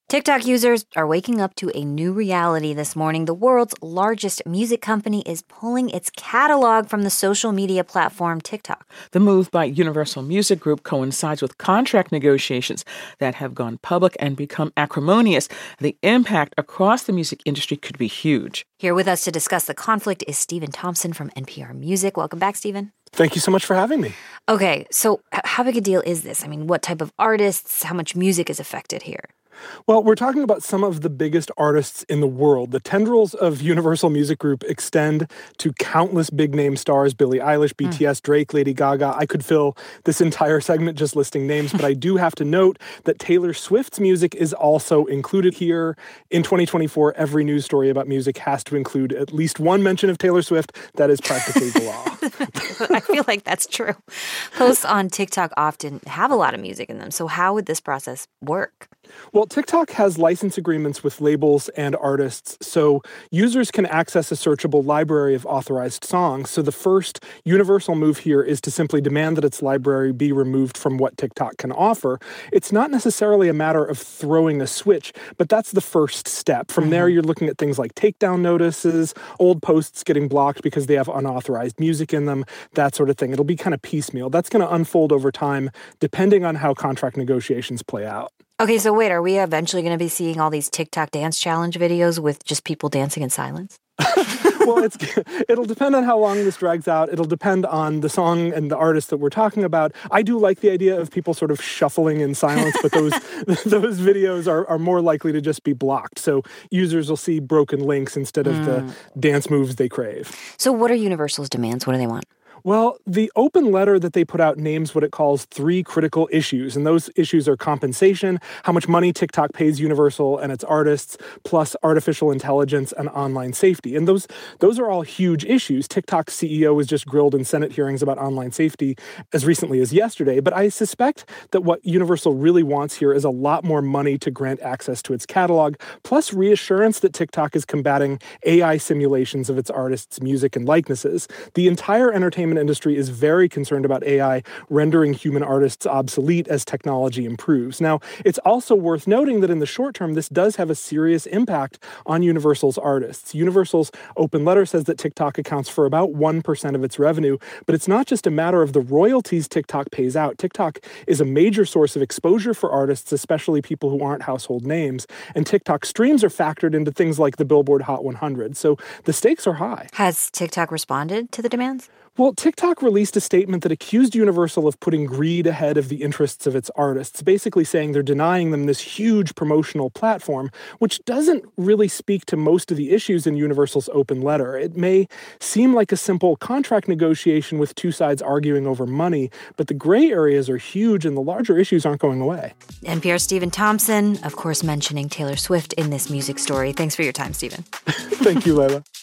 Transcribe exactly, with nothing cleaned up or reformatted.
TikTok users are waking up to a new reality this morning. The world's largest music company is pulling its catalog from the social media platform TikTok. The move by Universal Music Group coincides with contract negotiations that have gone public and become acrimonious. The impact across the music industry could be huge. Here with us to discuss the conflict is Stephen Thompson from N P R Music. Welcome back, Stephen. Thank you so much for having me. Okay, so how big a deal is this? I mean, what type of artists, how much music is affected here? Well, we're talking about some of the biggest artists in the world. The tendrils of Universal Music Group extend to countless big-name stars, Billie Eilish, B T S, mm. Drake, Lady Gaga. I could fill this entire segment just listing names, but I do have to note that Taylor Swift's music is also included here. In twenty twenty-four, every news story about music has to include at least one mention of Taylor Swift. That is practically the law. I feel like that's true. Posts on TikTok often have a lot of music in them, so how would this process work? Well, TikTok has license agreements with labels and artists, so users can access a searchable library of authorized songs. So the first universal move here is to simply demand that its library be removed from what TikTok can offer. It's not necessarily a matter of throwing a switch, but that's the first step. From mm-hmm. there, you're looking at things like takedown notices, old posts getting blocked because they have unauthorized music in them, that sort of thing. It'll be kind of piecemeal. That's going to unfold over time, depending on how contract negotiations play out. Okay, so wait, are we eventually going to be seeing all these TikTok dance challenge videos with just people dancing in silence? Well, it's, it'll depend on how long this drags out. It'll depend on the song and the artist that we're talking about. I do like the idea of people sort of shuffling in silence, but those those videos are, are more likely to just be blocked. So users will see broken links instead of mm. the dance moves they crave. So what are Universal's demands? What do they want? Well, the open letter that they put out names what it calls three critical issues, and those issues are compensation, how much money TikTok pays Universal and its artists, plus artificial intelligence and online safety. And those those are all huge issues. TikTok's C E O was just grilled in Senate hearings about online safety as recently as yesterday, but I suspect that what Universal really wants here is a lot more money to grant access to its catalog, plus reassurance that TikTok is combating A I simulations of its artists' music and likenesses. The entire entertainment industry is very concerned about A I rendering human artists obsolete as technology improves. Now, it's also worth noting that in the short term, this does have a serious impact on Universal's artists. Universal's open letter says that TikTok accounts for about one percent of its revenue, but it's not just a matter of the royalties TikTok pays out. TikTok is a major source of exposure for artists, especially people who aren't household names, and TikTok streams are factored into things like the Billboard Hot one hundred. So the stakes are high. Has TikTok responded to the demands? Well, TikTok released a statement that accused Universal of putting greed ahead of the interests of its artists, basically saying they're denying them this huge promotional platform, which doesn't really speak to most of the issues in Universal's open letter. It may seem like a simple contract negotiation with two sides arguing over money, but the gray areas are huge and the larger issues aren't going away. N P R's Stephen Thompson, of course, mentioning Taylor Swift in this music story. Thanks for your time, Stephen. Thank you, Layla.